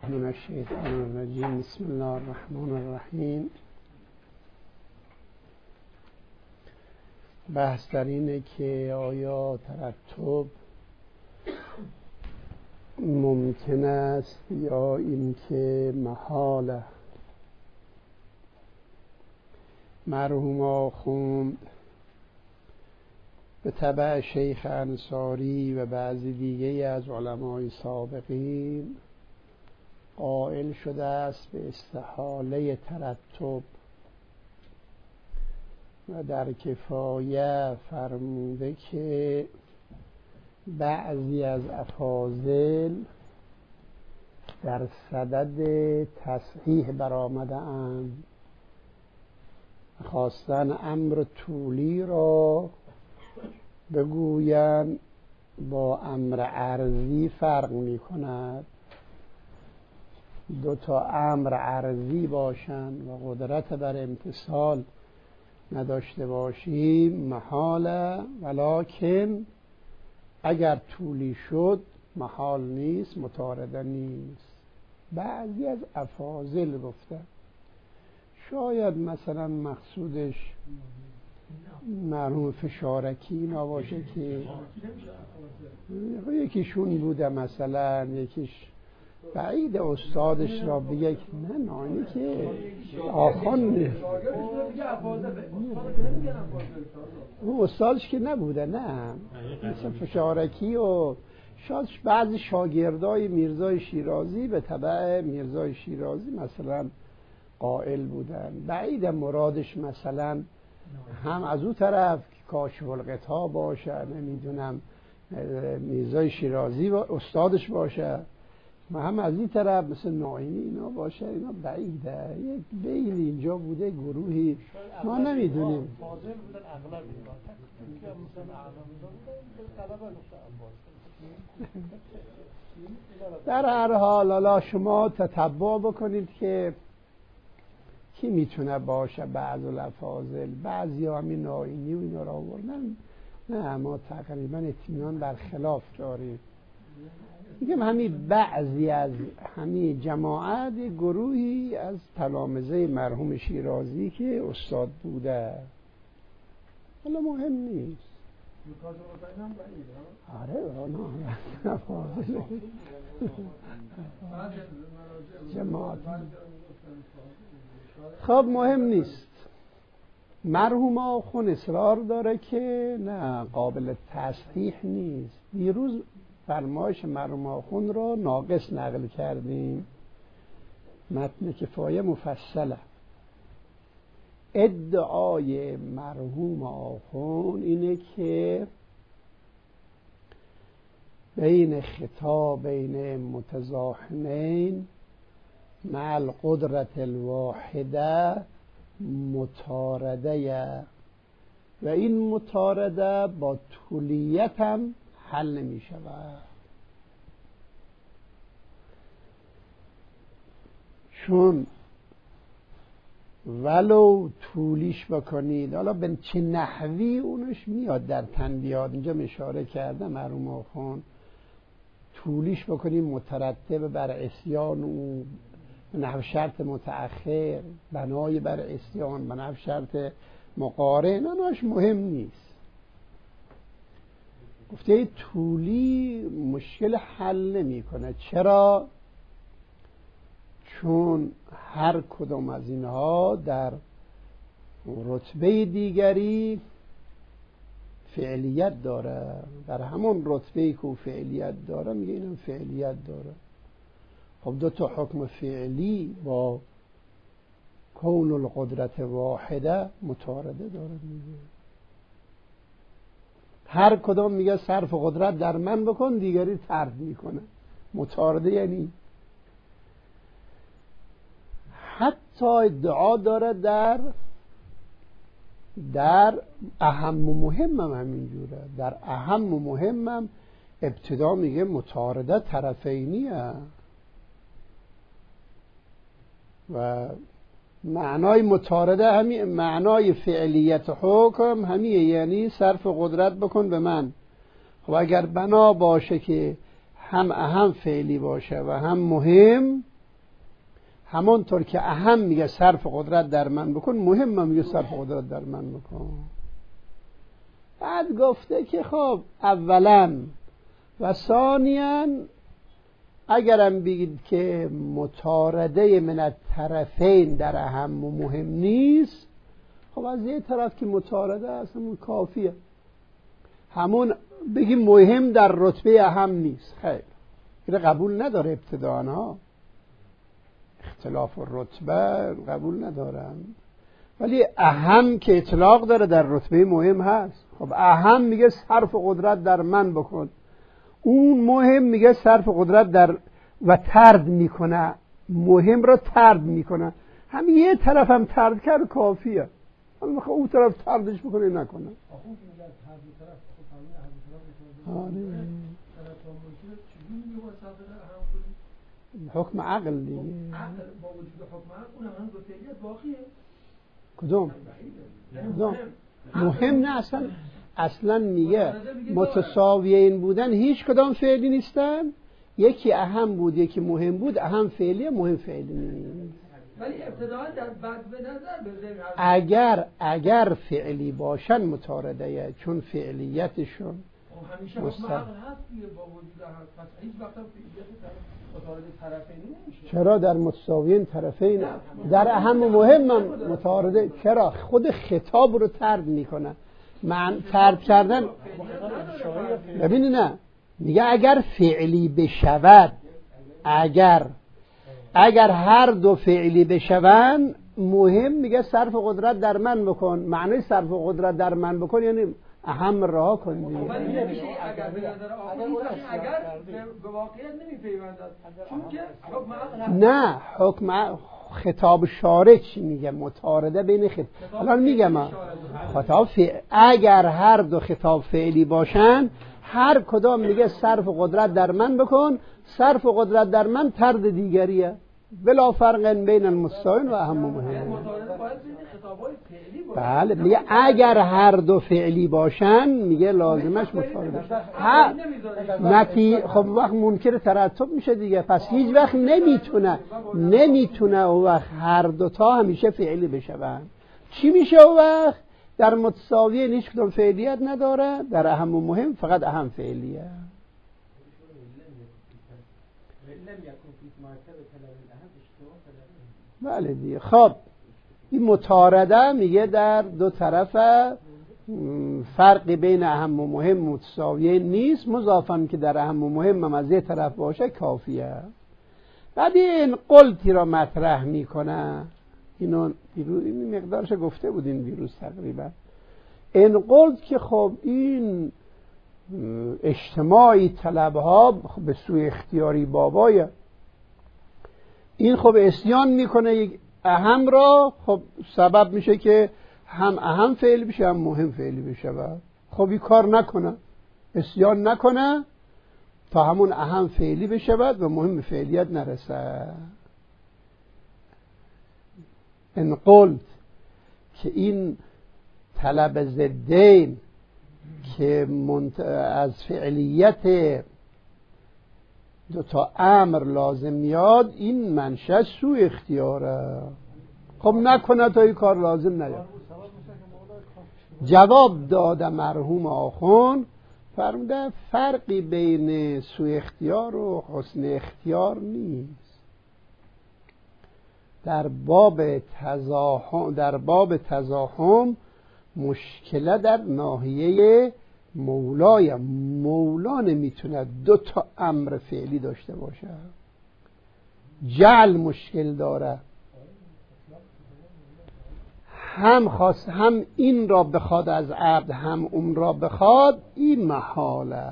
من الشیطان الرجیم. بسم الله الرحمن الرحیم. بحث در اینه که آیا ترتب ممکن است یا اینکه محاله. مرحوم آخوند به تبع شیخ انصاری و بعضی دیگه از علمای سابقین قائل شده است به استحاله ترتب و در کفایه فرموده که بعضی از افاضل در صدد تصحیح برآمده اند، خواستن امر طولی را بگویند با امر عرضی فرق می کند. دو تا امر عرضی باشند و قدرت بر امتثال نداشته باشیم محاله، ولکن اگر طولی شد محال نیست، مطارده نیست. بعضی از افاضل گفتن شاید مثلا مقصودش مرحوم فشارکی اینا باشه که یکیشون بوده، مثلا یکیش بعید استادش را بگه نه اینی که آخوند اون استادش که نبوده، نه مثل فشارکی و شاید بعضی شاگردای میرزای شیرازی به تبع میرزای شیرازی مثلا قائل بودن. بعید مرادش مثلا هم از اون طرف کاشف الغطا باشه، نمیدونم میرزای شیرازی استادش باشه، و هم از این طرف مثل ناینی اینا باشه. اینا بعیده، یک بیل اینجا بوده، گروهی ما نمیدونیم. در هر حال حالا شما تتبع بکنید که کی میتونه باشه. بعض الافاضل بعضی همین ناینی و اینا را آوردن، نه ما تقریبا اطمینان بر خلاف داریم. میگم همین بعضی از همین جماعت گروهی از تلامذه مرحوم شیرازی که استاد بوده، حالا مهم نیست. آره نه فاضله جماعت. خب مهم نیست. مرحوم آخوند اصرار داره که نه قابل تصحیح نیست. دیروز فرمایش مرحوم آخوند را ناقص نقل کردیم، متن کفایه مفصله. ادعای مرحوم آخوند اینه که بین خطاب بین متزاحمین مع القدرت الواحده مطارده و این مطارده با طولیت هم حل نمی شود. چون ولو طولیش بکنید، حالا به چه نحوی اونش میاد در تنبیهات، اینجا اشاره کرده مرحوم آخوند، طولیش بکنید مترتب بر عصیان و نحو شرط متأخر، بنای بر عصیان، بنای شرط مقارن، اوناش مهم نیست. گفته طولی مشکل حل نمی کنه. چرا؟ چون هر کدام از اینها در رتبه دیگری فعلیت داره، در همون رتبه‌ای که فعلیت داره میگه اینم فعلیت داره. خب دو تا حکم فعلی با کون القدرت واحده مطارده داره میگه. هر کدام میگه صرف قدرت در من بکن، دیگری طرد میکنه. مطارده یعنی حتی ادعا داره در اهم و مهمم همینجوره. در اهم و مهمم ابتدا میگه مطارده طرفینیه و معنای مطارده همین معنای فعلیت حکم همیه، یعنی صرف قدرت بکن به من. خب اگر بنا باشه که هم اهم فعلی باشه و هم مهم، همانطور که اهم میگه صرف قدرت در من بکن، مهم هم میگه صرف قدرت در من بکن. بعد گفته که خب اولا و ثانیاً اگرم بگید که مطارده من الطرفین در اهم و مهم نیست، خب از یه طرف که مطارده است همون کافیه. همون بگیم مهم در رتبه اهم نیست، خیر این قبول نداره ابتداءً ها، اختلاف الرتبه قبول ندارن، ولی اهم که اطلاق داره در رتبه مهم هست. خب اهم میگه صرف قدرت در من بکن، اون مهم میگه صرف قدرت در و طرد میکنه، مهم را طرد میکنه. همین یه طرف هم طرد کرد کافیه، حالا میخواه اون طرف طردش بکنه نکنه. حکم عقل دیگه. با وجود حکم عقل اونم هم دو فعلیت باقیه. کدوم؟ مهم نه اصلا میگه متساویین بودن هیچ کدام فعلی نیستن، یکی اهم بود یکی مهم بود، اهم فعلیه مهم فعلی نیست. ولی ابتداء در بعد به نظر اگر فعلی باشن متارده، چون فعلیتشون همیشه حکم عقل هست دیگه، با وجود هست پس هیچ وقت فعلیت متارده طرفین نمیشه. چرا در متساویین طرفین در اهم و مهم هم متارده؟ چرا خود خطاب رو طرد میکنه. من طرد کردن ببینید نه میگه اگر فعلی بشود، اگر هر دو فعلی بشون مهم میگه صرف قدرت در من بکن. معنی صرف قدرت در من بکن یعنی اهم رها کن دیگه. ولی نمیشه اگر به نظر اگر به واقعیت نمیپیوندد، چون که حکم عقل نه حکم خطاب شارع چی میگه؟ متارده بین الان میگم خطاب اگر هر دو خطاب فعلی باشن هر کدام میگه صرف قدرت در من بکن، صرف قدرت در من طرد دیگریه، بلا فرق بین المستوین و اهم و مهم. بله میگه اگر هر دو فعلی باشن میگه لازمش متارده. خب وقت منکر ترتب میشه دیگه، پس هیچ وقت نمیتونه او وقت هر دوتا همیشه فعلی بشون. چی میشه او وقت؟ در متساویه هیچ کدوم فعلیت نداره، در اهم و مهم فقط اهم فعلیه. بله دیگه. خب این متارده میگه در دو طرف فرقی بین اهم و مهم متساویه نیست، مضافاً که در اهم و مهم هم از یه طرف باشه کافیه. بعد این قلتی را مطرح میکنه، این مقدارش گفته بودین دیروز تقریبا. این قلت که خب این اجتماعی طلبها به سوی اختیاری بابایه، این خب اسیان میکنه یک اهم را، خب سبب میشه که هم اهم فعلی بشه هم مهم فعلی بشه. خب این کار نکنه، اسیان نکنه تا همون اهم فعلی بشه و مهم فعلیت نرسه. ان قلت که این طلب ضدین که از فعلیت دو تا امر لازم میاد، این منشأ سوء اختیاره. خب نکنه تا این کار لازم نیاد. جواب داده مرحوم آخون، فرموده فرقی بین سوء اختیار و حسن اختیار نیست. در باب تزاحم مشکل در ناحیه مولای، مولا نمیتونه دو تا امر فعلی داشته باشه. جعل مشکل داره، هم این را بخواد از عبد هم اون را بخواد، این محاله.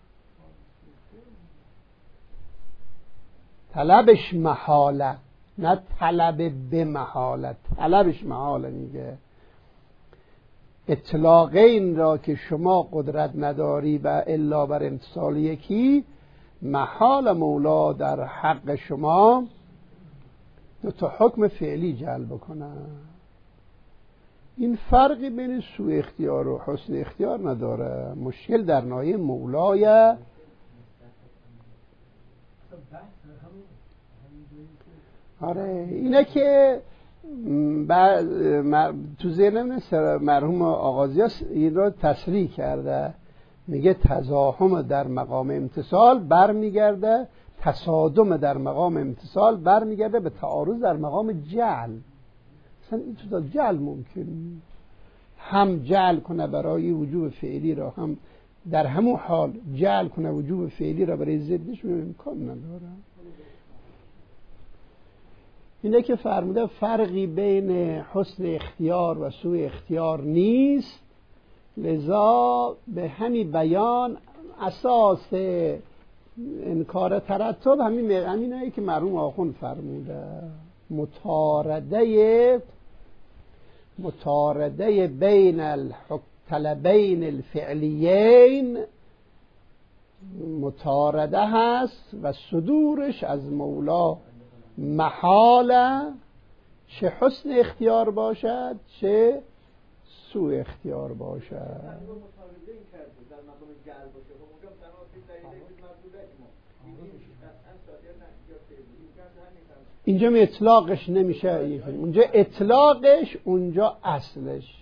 طلبش محاله، نه طلب به محاله، طلبش محاله. میگه اطلاق این را که شما قدرت نداری و الا بر امتصال یکی، محال مولا در حق شما دو تا حکم فعلی جلب کنه. این فرقی بین سوء اختیار و حسن اختیار نداره، مشکل در ناحیه مولای. آره اینه که تو ذهن مرحوم آغازیاس این رو تصریح کرده، میگه تزاحم در مقام امتصال برمیگرده، تصادم در مقام امتصال برمیگرده به تعارض در مقام جعل. مثلا این تو جعل ممکن هم جعل کنه برای وجوب فعلی را، هم در همون حال جعل کنه وجوب فعلی را برای ضدش، امکان نداره. اینه که فرموده فرقی بین حسن اختیار و سوء اختیار نیست، لذا به همین بیان اساس انکار ترتب همینه که مرحوم آخوند فرموده، متارده بین الطلبین الفعلیین متارده هست و صدورش از مولا محاله، چه حسن اختیار باشد چه سوء اختیار باشد. اینجا اطلاقش نمیشه، اونجا اطلاقش اونجا اصلش.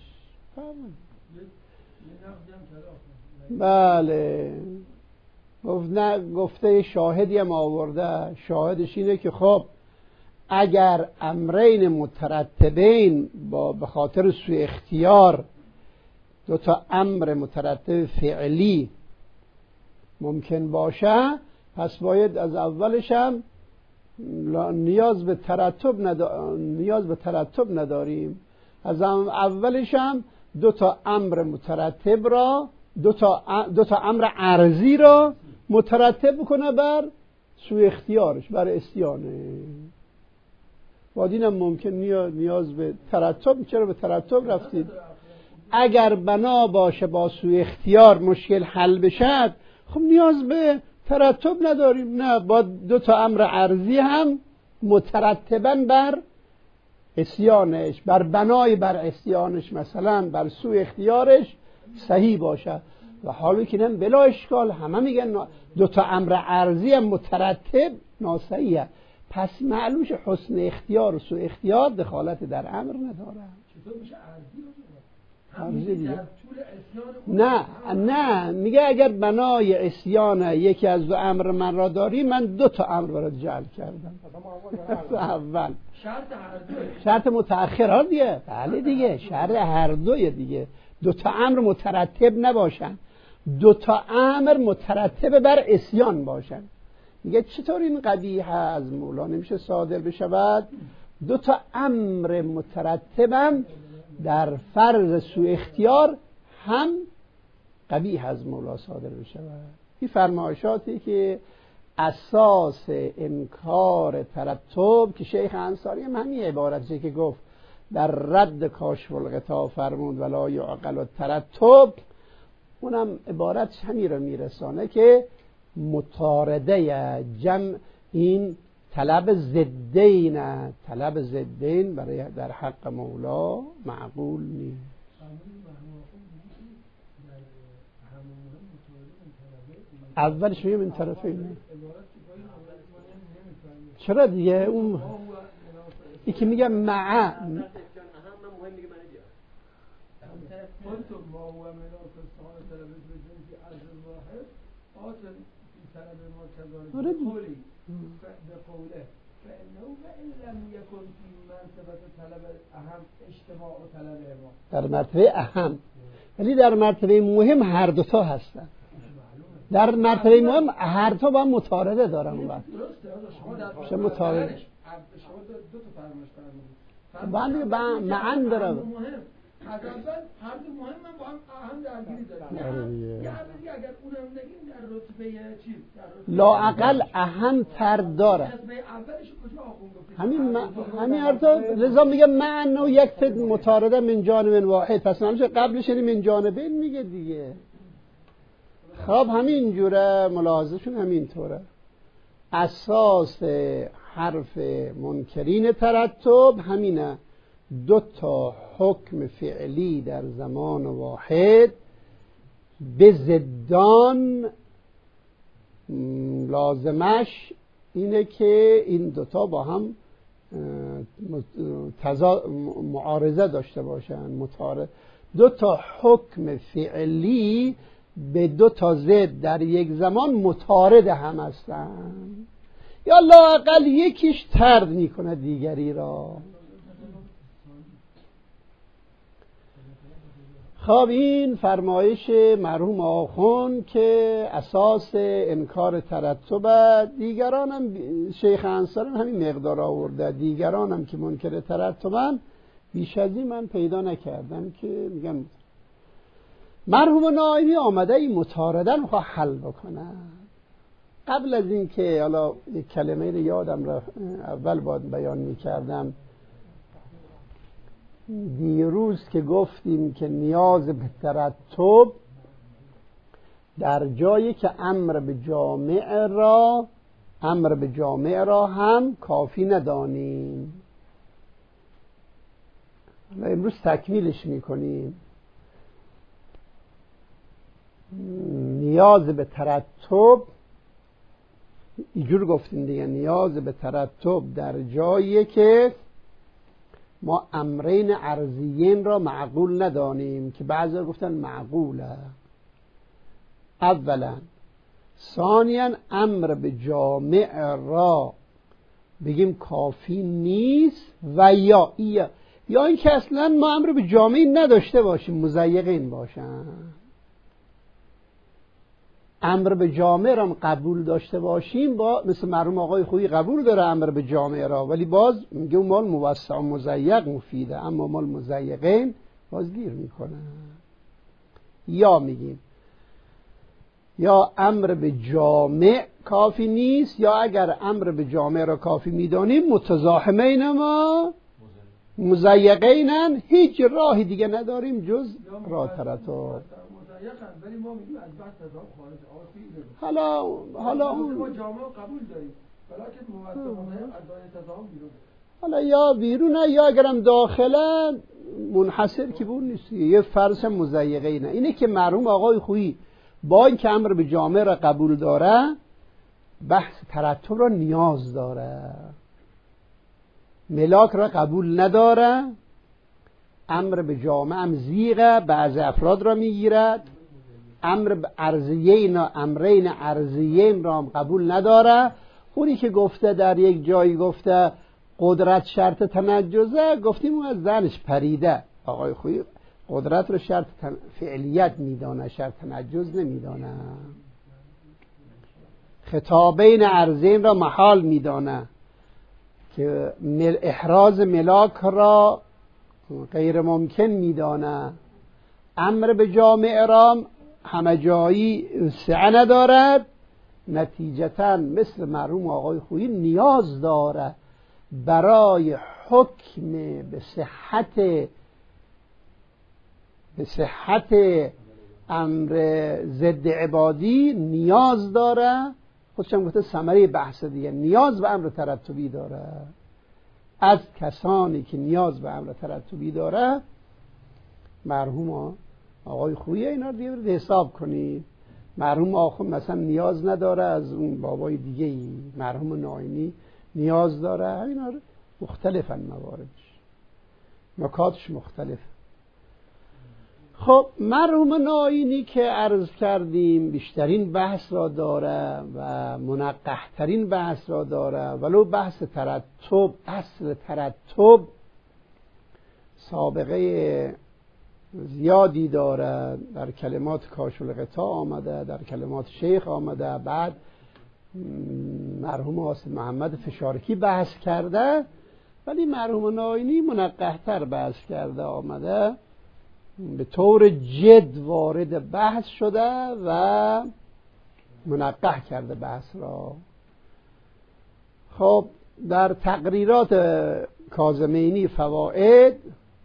بله گفته شاهدی هم آورده، شاهدش اینه که خب اگر امرین مترتبین به خاطر سوء اختیار دو تا امر مترتب فعلی ممکن باشه، پس باید از اولش هم نیاز به ترتب نداریم، از اولش هم دو تا امر مترتب را دو تا امر عرضی را مترتب کنه بر سوء اختیارش، بر عصیانه. وادینم ممکن نیاز به ترتب، چرا به ترتب رفتید؟ اگر بنا باشه با سوء اختیار مشکل حل بشد، خب نیاز به ترتب نداریم، نه با دو تا امر عرضی هم مترتباً بر عصیانش، بر بنای بر عصیانش، مثلا بر سوء اختیارش صحیح باشه. و حالی که نم بلا اشکال همه میگن دو تا امر عرضی هم مترتب ناصحیحه، پس معلومش حسن اختیار و سوء اختیار دخالت در امر نداره. چطور میشه عرضی دیگه؟ نه میگه اگر بنای عصیان یکی از دو امر من را داری، من دو تا امر برات جعل کردم. اول شرط متأخر دیگه، بله دیگه شرط هر دوی دیگه، دو تا امر مترتب نباشن، دو تا امر مترتب بر عصیان باشن. میگه چطور این قبیح از مولا نمیشه صادر بشود؟ دو تا امر مترتبم در فرض سوء اختیار هم قبیح از مولا صادر بشود. این فرمایشاتی که اساس انکار ترتب که شیخ انصاری هم همین عبارتی که گفت در رد کاشف الغطا فرمود ولا یعقل الترتب، اونم عبارت همین رو میرسانه که متارده جمع این طلب ضدین برای در حق مولا معقول نیست. اولش میگم این طرفین، چرا دیگه اون ای که میگم مع به قوله فإنه وإن لم يكن في مرتبة طلب اهم اجتماع و طلب ما، در مرتبه اهم، ولی در مرتبه مهم هر دو تا هستن. در مرتبه مهم هر دو با متارده دارن. اون وقت شما متارده شما دو تا فرمایش فرمودید، معن داره. از اول هر دو مهم من با هم اهم درگیری داریم. یه عرضی اگر اونم نگیم در رتبه چیز لااقل اهم تر داره. رتبه اولش کجا آخون گفتید؟ همین ارتا لذا میگه معنی و یک فد متارده من جانب واحد، پس نمیشه قبلش من جانبین میگه دیگه. خب همین جوره ملاحظهشون همین طوره. اساس حرف منکرین ترتب همینه، دو تا حکم فعلی در زمان واحد به ضدان لازمش اینه که این دوتا با هم معارضه داشته باشن. دو تا حکم فعلی به دو تا ضد در یک زمان متعارض هم هستند، یا لااقل یکیش طرد میکنه دیگری را. خب این فرمایش مرحوم آخوند که اساس انکار ترتب، دیگران هم شیخ انصاری همین مقدار آورده، دیگران هم که منکر ترتبن بیش از این من پیدا نکردم که میگم. مرحوم ناینی آمده این متعارضه رو حل بکنه. قبل از این که حالا یک کلمه رو یادم را اول باید بیان میکردم، دیروز که گفتیم که نیاز به ترتب در جایی که امر به جامع را هم کافی ندانیم. امروز تکمیلش میکنیم. نیاز به ترتب اینجور گفتیم دیگه، نیاز به ترتب در جایی که ما امرین عرضیین را معقول ندانیم که بعضی گفتن معقوله. اولا. ثانیا امر به جامع را بگیم کافی نیست، و یا اینکه اصلا ما امر به جامعی نداشته باشیم، مضیقین باشن. امر به جامع را قبول داشته باشیم، مثل مرحوم آقای خویی قبول داره امر به جامع را، ولی باز میگه مال موسع و مضیق مفیده، اما مال مضیقین باز گیر میکنه. یا میگیم یا امر به جامع کافی نیست، یا اگر امر به جامع را کافی میدانیم متزاحمین ما مضیقینن، هیچ راهی دیگه نداریم جز راه ترتب. حالا اون ما جامعه قبول داریم، ولیکن حالا یا بیرونه یا اگرم داخلا منحصر که بون نیست، یه فرض مضیقینه. اینه که مرحوم آقای خویی با این که امر به جامع را قبول داره، بحث ترتب را نیاز داره. ملاک را قبول نداره، امر به جامع هم زیغه، بعض افراد را میگیرد. امر به عرضیین و امرین عرضیین را هم قبول نداره. اونی که گفته در یک جایی گفته قدرت شرط تنجزه، گفتیم اون از ذهنش پریده. آقای خویی قدرت رو شرط فعلیت میدانه، شرط تنجز نمیدانه. خطابین عرضین را محال میدانه که احراز ملاک را غیر ممکن میدانه. امر به جامع را همه جایی سعه ندارد، نتیجتا مثل مرحوم آقای خویی نیاز داره برای حکم به صحت امر ضد عبادی، نیاز داره. خودشم گفته ثمره بحث دیگه، نیاز به امر ترتبی داره. از کسانی که نیاز به امر ترتبی داره مرحوم آقای خویی، اینا رو دیگه حساب کنید. مرحوم آخوند مثلا نیاز نداره از اون بابای دیگه ای، مرحوم ناینی نیاز داره. اینا رو مختلفن، مواردش نکاتش مختلف. خب مرحوم ناینی که عرض کردیم بیشترین بحث را داره و منقحترین بحث را داره، ولو بحث ترتب، اصل ترتب سابقه زیادی داره. در کلمات کاشف الغطا آمده، در کلمات شیخ آمده، بعد مرحوم حاسد محمد فشارکی بحث کرده، ولی مرحوم ناینی منقحتر بحث کرده آمده، به طور جد وارد بحث شده و منقح کرده بحث را. خب در تقریرات کاظمینی فوائد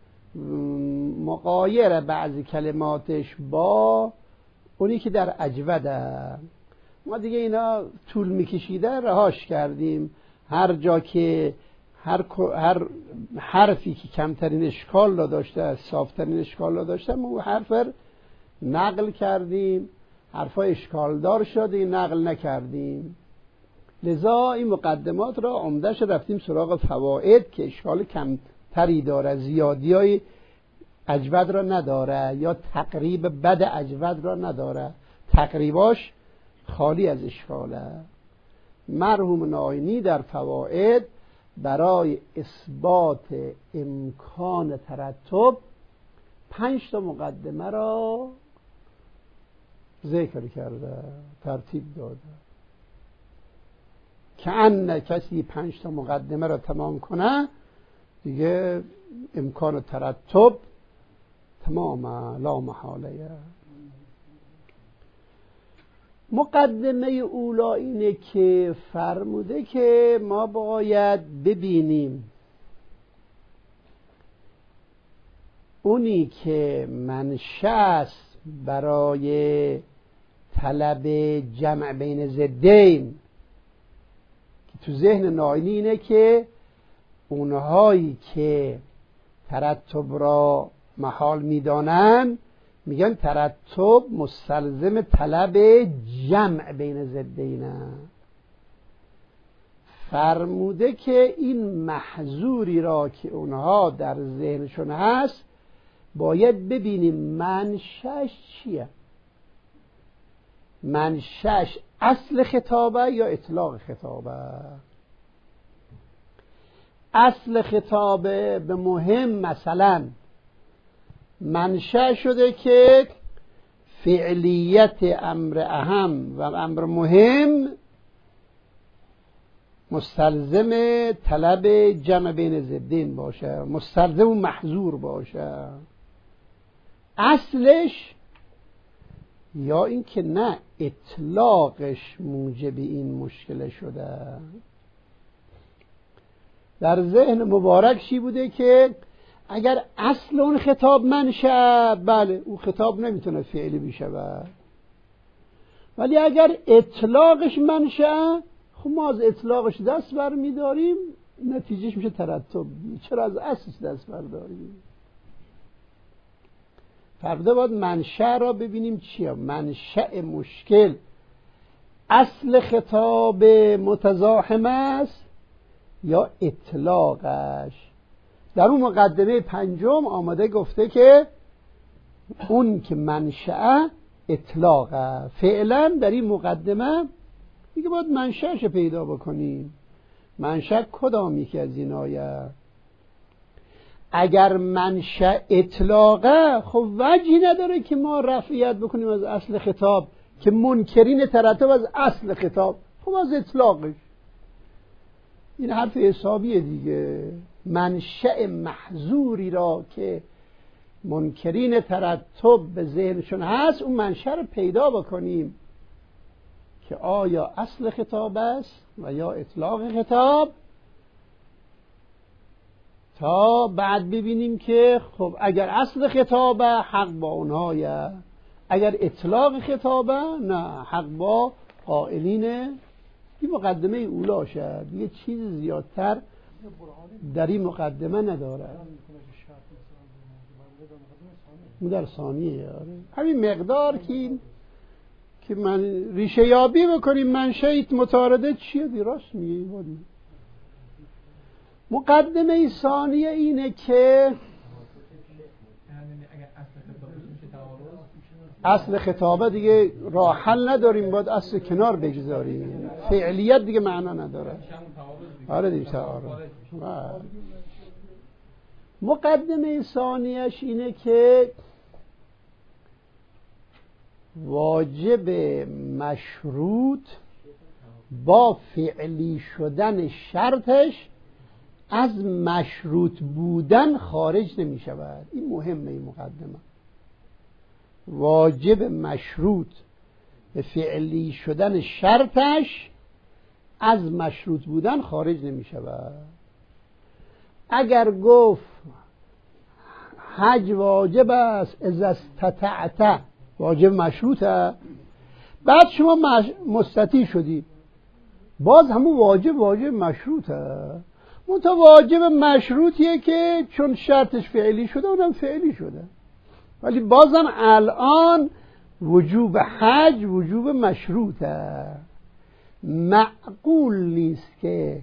مغایر بعضی کلماتش با اونی که در اجوده، ما دیگه اینا طول میکشیده رهاش کردیم. هر جا که هر حرفی که کمترین اشکال را داشته، صافترین اشکال را داشته، ما حرف نقل کردیم. حرفای اشکال دار شده این نقل نکردیم. لذا این مقدمات را عمدش رفتیم سراغ فواید که اشکال کمتری داره، زیادیای اجود را نداره یا تقریب بد اجود را نداره، تقریباش خالی از اشکاله. مرحوم ناینی در فواید برای اثبات امکان ترتب 5 مقدمه را ذکر کرده، ترتیب داده که ان کسی 5 مقدمه را تمام کنه دیگه امکان ترتب تمام لا محاله. مقدمه اولا اینه که فرموده که ما باید ببینیم اونی که منشأ است برای طلب جمع بین ضدین که تو ذهن ناینی اینه که اونهایی که ترتب را محال میدانن میگن ترتب مستلزم طلب جمع بین ضدینه. فرموده که این محظوری را که اونها در ذهنشون هست باید ببینیم منشأش چیه، منشأش اصل خطابه یا اطلاق خطابه. اصل خطابه به مهم مثلا منشأ شده که فعلیت امر اهم و امر مهم مستلزم طلب جمع بین ضدین باشه، مستلزم و محظور باشه. اصلش یا این که نه اطلاقش موجب این مشکل شده. در ذهن مبارک چی بوده که اگر اصل اون خطاب منشأ، بله اون خطاب نمیتونه فعلی بشه، ولی اگر اطلاقش منشأ، خب ما از اطلاقش دست برمیداریم نتیجهش میشه ترتب. چرا از اصلش دست برداریم؟ فردا باید منشأ را ببینیم چیه. منشأ مشکل اصل خطاب متزاحم است یا اطلاقش. در اون مقدمه 5 آمده گفته که اون که منشأ اطلاقه. فعلا در این مقدمه میگه باید منشأش پیدا بکنیم. منشأ کدامی که از این آیه؟ اگر منشأ اطلاقه خب وجهی نداره که ما رفعیت بکنیم از اصل خطاب که منکرین ترتب از اصل خطاب، خب از اطلاقش. این حرف حسابیه دیگه. منشأ محظوری را که منکرین ترتب به ذهنشون هست اون منشأ رو پیدا بکنیم که آیا اصل خطاب است و یا اطلاق خطاب، تا بعد ببینیم که خب اگر اصل خطابه حق با اونهایه، اگر اطلاق خطابه نه حق با قائلینه. این مقدمه اولا شد دیگه، چیز زیادتر در این مقدمه نداره. در ثانیه همین مقدار که من ریشه یابی بکنیم منشأ متعارضه چیه. راست میگه. مقدمه ثانیه اینه که اصل خطابه دیگه راه حل نداریم، باید اصل کنار بگذاریم. فعلیت دیگه معنا نداره. آره دیگه تعارض. مقدمه ثانیش اینه که واجب مشروط با فعلی شدن شرطش از مشروط بودن خارج نمی شود. این مهمه. این مقدمه واجب مشروط به فعلی شدن شرطش از مشروط بودن خارج نمی شود. اگر گفت حج واجب است اذا استطعت، واجب مشروطه، بعد شما مستطیع شدی، باز همون واجب مشروطه. منتها واجب مشروطیه که چون شرطش فعلی شده اونم فعلی شده، ولی بازم الان وجوب حج وجوب مشروطه. معقول نیست که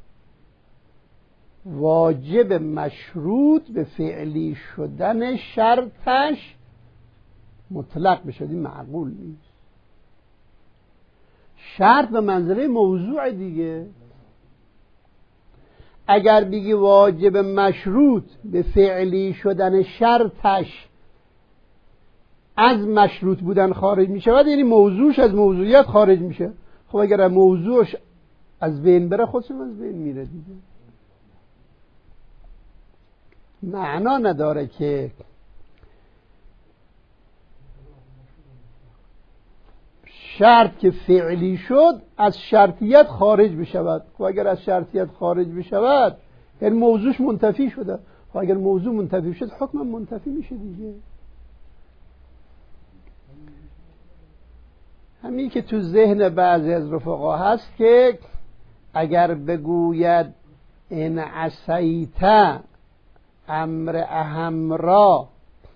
واجب مشروط به فعلی شدن شرطش مطلق بشه. این معقول نیست. شرط به منزله موضوع دیگه. اگر بگی واجب مشروط به فعلی شدن شرطش از مشروط بودن خارج می شود، یعنی موضوعش از موضوعیت خارج میشه. خب اگر موضوعش از بین بره خودشم از بین میره دیگه. معنا نداره که شرط که فعلی شد از شرطیت خارج بشود. خب اگر از شرطیت خارج بشود یعنی موضوعش منتفی شده. خب اگر موضوع منتفی شد حکم منتفی میشه دیگه. همین که تو ذهن بعضی از رفقا هست که اگر بگوید ان عصیت امر اهم را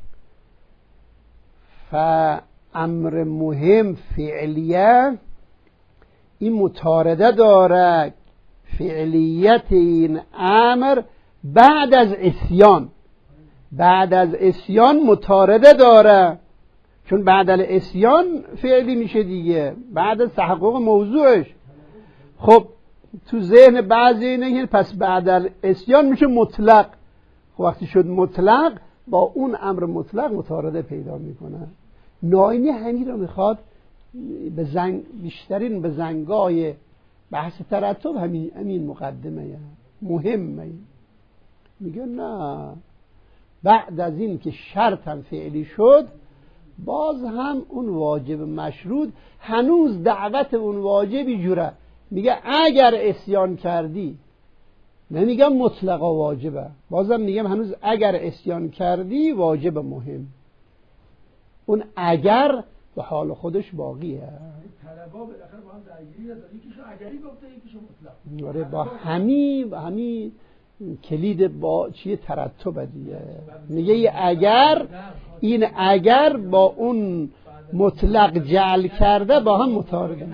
فامر مهم فعلیه، این مطارده داره فعلیت این امر بعد از عصیان. بعد از عصیان مطارده داره، چون بعد از عصیان فعلی میشه دیگه، بعد از تحقق موضوعش. خب تو ذهن بعضی اینه پس بعد از عصیان میشه مطلق. خب وقتی شد مطلق با اون امر مطلق مطارده پیدا میکنه. ناینی همین رو میخواد بیشترین به زنگای بحث ترتب همین مقدمه مهمه. میگه نه، بعد از این که شرط هم فعلی شد باز هم اون واجب مشروط هنوز دعوت اون واجبی جوره. میگه اگر عصیان کردی، نمیگم مطلقا واجبه، بازم میگم هنوز اگر عصیان کردی واجب مهم. اون اگر به حال خودش باقیه. طلبا بالاخره با هم درگیری نداره، یکیشو اگری گفته یکیشو مطلق. آره با همین کلید با چیه ترتب دیگه. میگه این اگر با اون مطلق جعل کرده با هم متعارضه.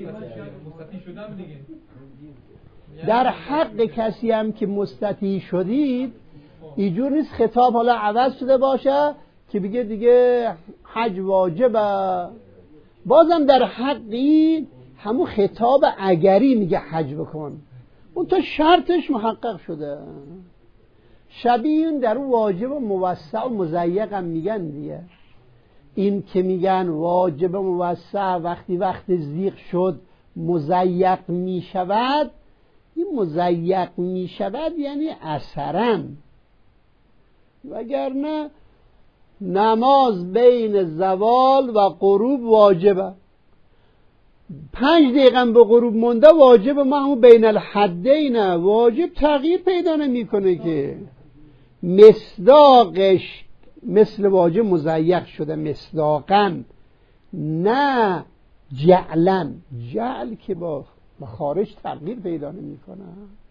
در حق کسی هم که مستطیع شدید اینجور نیست خطاب حالا عوض شده باشه که بگه دیگه حج واجبه. بازم در حقی همون خطاب اگری میگه حج بکن، اون تا شرطش محقق شده. شبیه در اون واجب موسع و مضیق هم میگن دیگه. این که میگن واجب موسع وقتی ضیق شد مضیق میشود، این مضیق میشود یعنی اثراً، وگرنه نماز بین زوال و غروب واجبه. 5 دقیقه به غروب مونده واجب، ما همون بین الحدین واجب تغییر پیدا نمیکنه که مصداقش مثل واجب مضیق شده مصداقاً، نه جعلاً. جعل که با خارج تغییر پیدا نمیکنه.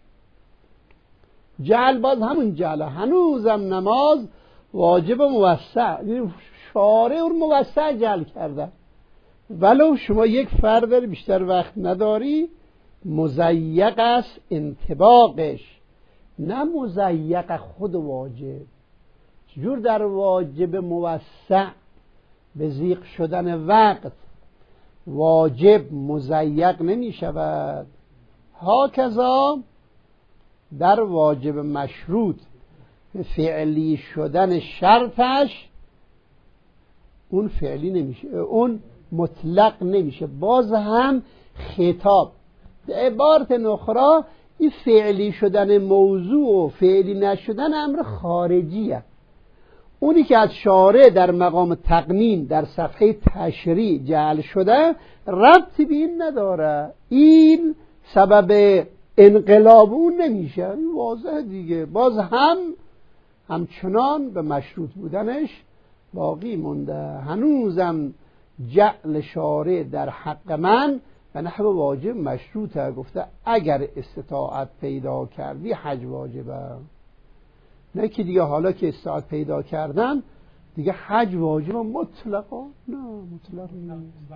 جعل باز همون جعل، هنوزم نماز واجب موسع، شارع اون موسع جعل کرده. ولو شما یک فرد بیشتر وقت نداری مضیق است انطباقش، نه مضیق خود واجب. چجور در واجب موسع به ضیق شدن وقت واجب مضیق نمی شود، هاکذا در واجب مشروط فعلی شدن شرطش اون فعلی نمیشه، اون مطلق نمیشه. باز هم خطاب به عبارت اخرى این فعلی شدن موضوع و فعلی نشدن امر خارجیه. اونی که از شارع در مقام تقنین در صفحه تشریع جعل شده ربطی به این نداره، این سبب انقلاب اون نمیشه، این واضحه دیگه. باز همچنان به مشروط بودنش باقی مونده. هنوزم جعل شارع در حق من به نحو واجب مشروطه، گفته اگر استطاعت پیدا کردی حج واجبه. نه که دیگه حالا که استطاعت پیدا کردن دیگه حج واجب مطلقا نه مطلق نیست.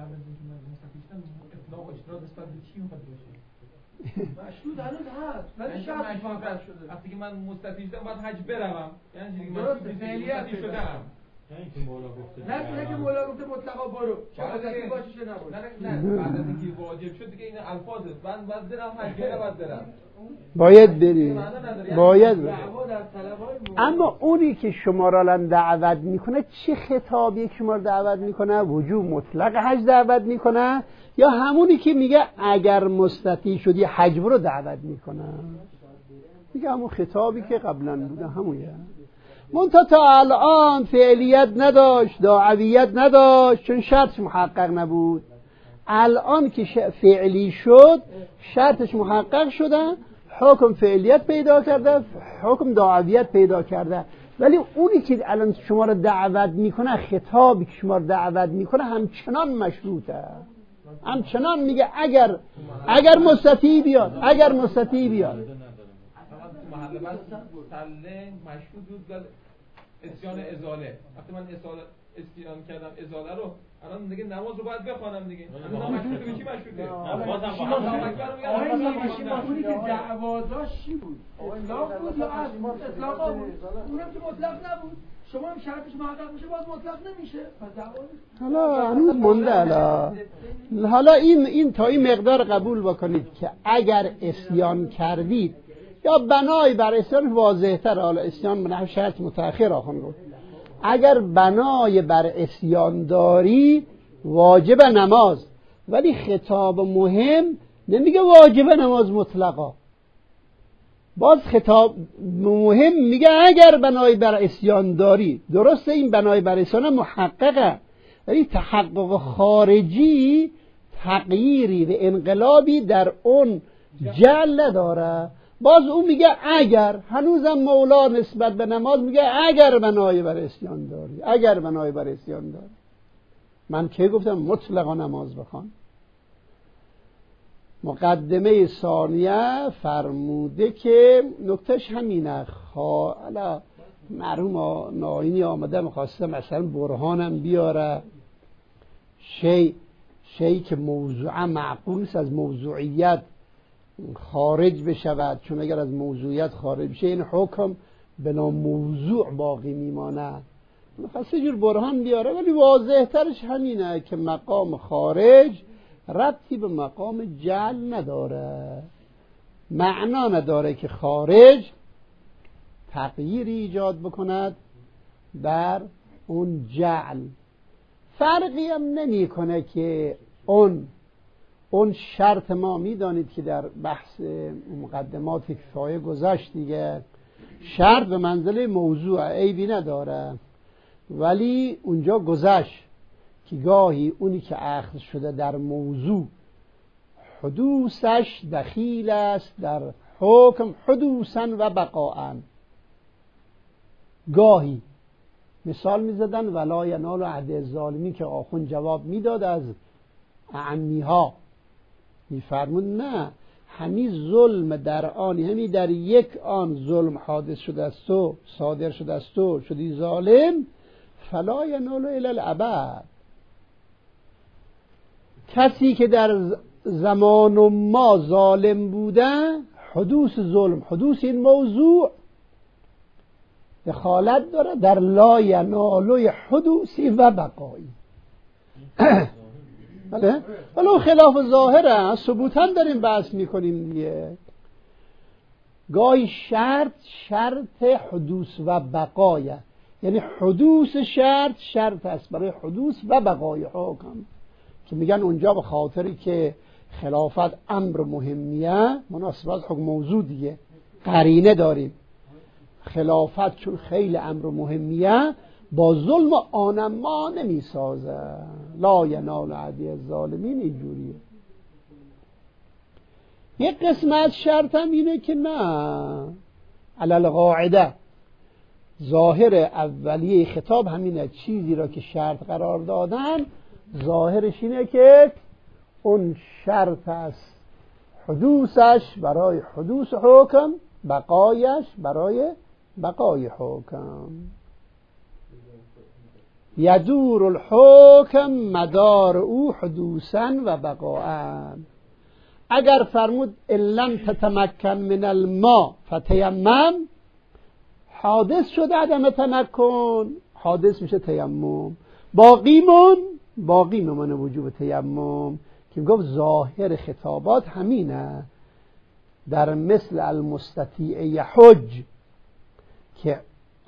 مشروط هنوز هست ولی شرط محقق شده. وقتی که من مستطیع شدم باید حج بروم، یعنی چیزی که من فعلیت شدم. نه که مولا گفته مطلقا برو چه باشه چه نباشه. نه بعد از اینکه واجب شد دیگه این الفاظه. من باید برم حج باید باید بری باید بری. اما اما اونی که شما را الان دعوت میکنه چه خطابی که شما را دعوت میکنه؟ وجوب مطلق حج دعوت میکنه یا همونی که میگه اگر مستطیع شدی حج رو دعوت میکنه؟ میگه همون خطابی که قبلا بوده همونه. منتها تا الان فعلیت نداشت، دعویت نداشت، چون شرطش محقق نبود. الان که فعلی شد، شرطش محقق شده، حکم فعلیت پیدا کرده، حکم دعویت پیدا کرده. ولی اونی که الان شما رو دعوت میکنه، خطابی که شما رو دعوت میکنه همچنان مشروطه، همچنان میگه اگر مستطیع بیاد، اگر مستطیع بیاد. محل بس سله مشروط بود بل اسیان ازاله. وقتی من اسیان کردم ازاله رو، الان دیگه نماز رو باید بخوانم دیگه. الان مشروط به چی مشروطه؟ اونی که دعواداش چی بود؟ اطلاق بود یا اطلاق بود؟ اونم که مطلق نبود. شما هم شرطش محقق میشه باز مطلق نمیشه. پس دعوا حالا هنوز مونده. حالا این تا این مقدار قبول بکنید که اگر اسیان کردید یا بنای بر اسیان واضح‌تر، حالا اسیان به نحو شرط متأخر آخون بود، اگر بنای بر اسیان داری واجب نماز، ولی خطاب مهم نمیگه واجب نماز مطلقا، باز خطاب مهم میگه اگر بنای بر اسیان داری. درسته این بنای بر اسیان محققه، ولی تحقق خارجی تغییری و انقلابی در اون جعل نداره. باز اون میگه اگر، هنوزم مولا نسبت به نماز میگه اگر بنای بر اسیان داری، اگر بنای بر اسیان داری. من که گفتم مطلقا نماز بخوان. مقدمه ثانیه فرموده که نکتهش همینه. حالا مرحوم ناینی آمده میخواسته مثلا برهانم بیاره، شی که موضوع معقول است از موضوعیت خارج بشود، چون اگر از موضوعیت خارج بشه این حکم بلا موضوع باقی میمانه. میخواسته جور برهان بیاره، ولی واضح ترش همینه که مقام خارج ربطی به مقام جعل نداره، معنا نداره که خارج تغییری ایجاد بکند در اون جعل. فرقی هم نمی کنه که اون شرط ما میدانید که در بحث مقدمات کفایه گذشت دیگه، شرط به منزله موضوع عیبی نداره، ولی اونجا گذشت که گاهی اونی که اخذ شده در موضوع حدوثش دخیل است در حکم حدوثا و بقاءا. گاهی مثال میزدن ولا ینال عهد الظالمین که آخوند جواب میداد از اعمیها، میفرمود نه، همین ظلم در آن، همین در یک آن ظلم حادث شده است و صادر شده است و شدی ظالم، فلا ینال الی الابد. کسی که در زمان ما ظالم بوده، حدوث ظلم، حدوث این موضوع دخالت داره در لا ینال حدوثی و بقایی. بله؟ ولو خلاف ظاهره، ثبوتاً داریم بحث میکنیم دیگه. گاهی شرط حدوث و بقایه، یعنی حدوث شرط است برای حدوث و بقای حکم، که میگن اونجا به خاطری که خلافت امر مهمیه مناسبت حکم موضوع دیگه، قرینه داریم. خلافت چون خیلی امر مهمیه با ظلم آنما نمی سازه. لا ینال عهد الظالمین اینجوریه. یک قسم از شرط هم اینه که نه، علل قاعده ظاهر اولیه خطاب همینه، چیزی را که شرط قرار دادن ظاهرش اینه که اون شرط است حدوثش برای حدوث حکم، بقایش برای بقای حکم. یدور الحکم مدار او حدوثا و بقاء. اگر فرمود لم تتمکن من الماء فتیمم، حادث شد عدم تمکن، حادث میشه تیمم. باقی میمونه وجوب تیمم، که گفت ظاهر خطابات همینه. در مثل المستطیع یحج که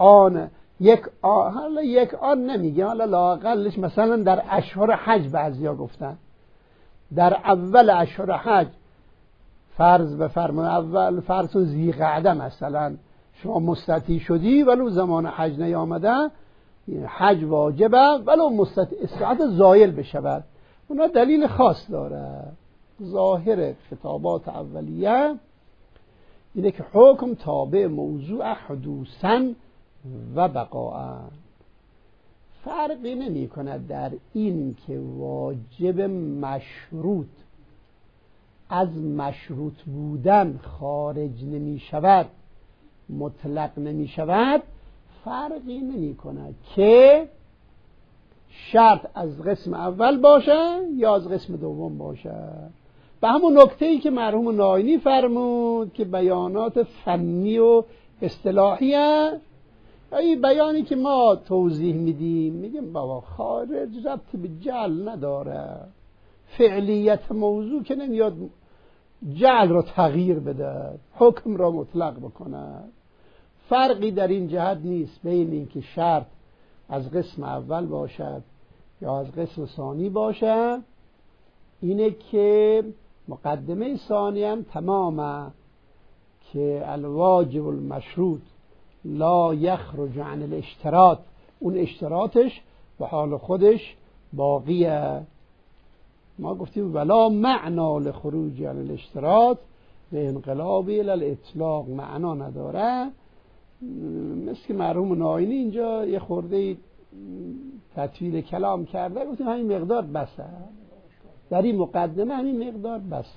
یک آن نمیگه، حالا لااقلش مثلا در اشهر حج بعضیا گفتن در اول اشهر حج فرض بفرمایید اول فرض ذی‌قعده مثلا شما مستطیع شدی ولو زمان حج نیامده، حج واجبه ولو استطاعت زایل بشود، اونا دلیل خاص داره. ظاهر خطابات اولیه اینه که حکم تابع موضوع حدوثاً و بقاء. فرقی نمی کند در این که واجب مشروط از مشروط بودن خارج نمی شود، مطلق نمی شود. فرقی نمی کند که شرط از قسم اول باشه یا از قسم دوم باشه. به همون نکته‌ای که مرحوم ناینی فرمود که بیانات فنی و اصطلاحی هست، این بیانی که ما توضیح میدیم میگیم بابا خارج ربط به جعل نداره، فعلیت موضوع که نمیاد جعل رو تغییر بده، حکم را مطلق بکنه. فرقی در این جهت نیست بین این که شرط از قسم اول باشد یا از قسم ثانی باشد، اینه که مقدمه ثانی هم تمامه که الواجب المشروط لا یخرج عن الاشتراط، اون اشتراطش به حال خودش باقیه. ما گفتیم ولا معنا لخروج عن الاشتراط به انقلابی الاطلاق، معنا نداره. مثل که مرحوم ناینی اینجا یه خورده تطویل کلام کرده، گفتیم همین مقدار بسه، در این مقدمه همین مقدار بسه.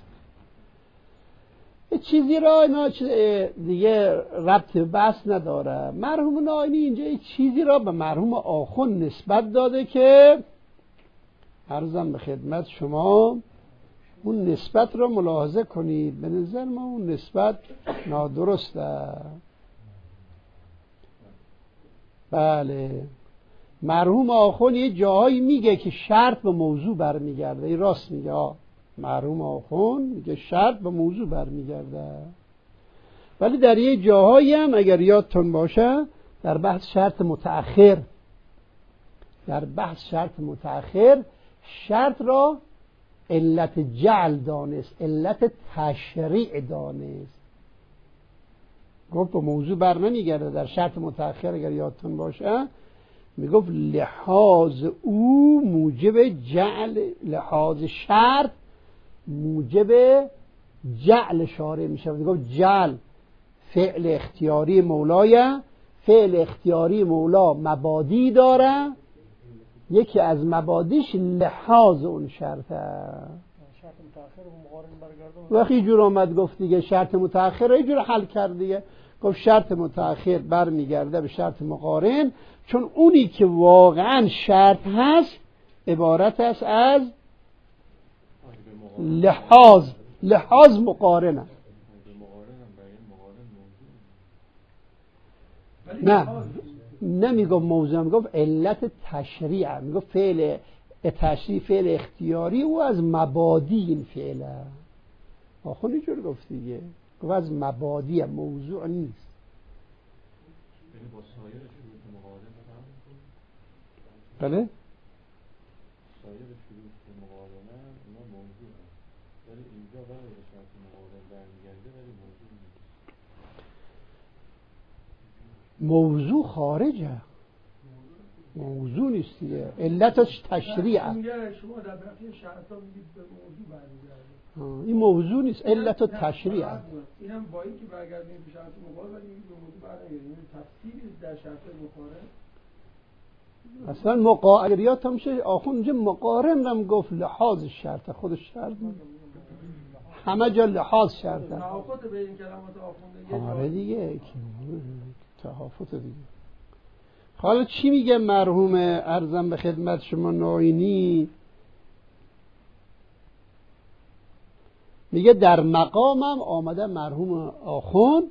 چیزی را اینا دیگه ربط به بحث نداره. مرحوم ناینی اینجا یه چیزی را به مرحوم آخوند نسبت داده که عرضم به خدمت شما اون نسبت را ملاحظه کنید. به نظر ما اون نسبت نادرسته. بله، مرحوم آخوند یه جاهایی میگه که شرط به موضوع برمیگرده، این راست میگه. مرحوم آخوند میگه شرط به موضوع برمیگرده، ولی در یه جاهایی هم اگر یادتون باشه در بحث شرط متأخر شرط را علت جعل دانست، علت تشریع دانست، گفت به موضوع بر نمیگرده. در شرط متأخر اگر یادتون باشه میگفت لحاظ او موجب جعل، لحاظ شرط موجب جعل شارع میشه. میگفت جعل فعل اختیاری مولایه، فعل اختیاری مولا مبادی داره، یکی از مبادیش لحاظ اون شرطه. شرط متأخر و مقارن برگردون وقتی جور آمد گفت دیگه شرط متأخر یه جور حل کرد دیگه، گفت شرط متأخر برمیگرده به شرط مقارن، چون اونی که واقعا شرط هست عبارت است از لحاظ مقارنه. نه نمیگفت موضوع، میگفت علت تشریع، میگفت فعل تشریع فعل اختیاری او از مبادی این فعله. آخون اینجور گفت دیگه، گفت از مبادی موضوع نیست. بله؟ سایر شروط مقارنه اونا موضوع هست، ولی اینجا برای به شرط مقارنه برمیگرده ولی موضوع نیست. موضوع خارجه، موضوع نیست دیگه، علتش تشریعه. شما در بقیه شرطا میگید به موضوع برمیگرده، این موضوع نیست، علت و تشریعه. اینم با این که برگردیم به شرط مقارنه ولی میگید به موضوع برمیگرده، این تفصیلی در شرط مقارنه. اصلا مقارنیات هم میشه. آخون اینجا مقارن هم گفت لحاظ شرط، خودش شرط همه جا لحاظ شرطه. تحافت به این کلمات آخونده آره دیگه، تحافت دیگه. حالا چی میگه مرحوم ارزم به خدمت شما ناینی؟ میگه در مقامم آمده مرحوم آخوند،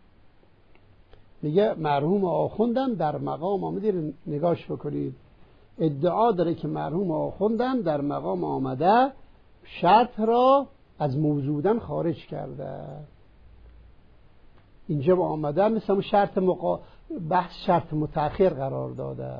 میگه مرحوم آخوندم در مقام آمده. نگاش بکنید، ادعا داره که مرحوم آخوندم در مقام آمده شرط را از موجودن خارج کرده. اینجا با آمده مثل شرط بحث شرط متأخر قرار داده.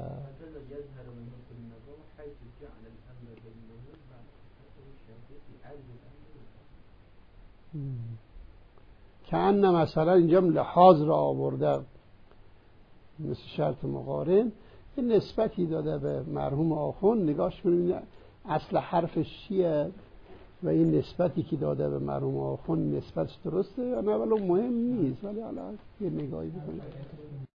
که ان مثلا اینجا لحاظ را آورده مثل شرط مقارن، یه نسبتی داده به مرحوم آخوند. نگاش کنید اصل حرفش چیه و این نسبتی که داده به مرحوم آخوند نسبت درسته یا نه، ولی مهم نیست، ولی حالا یه نگاهی بکنید.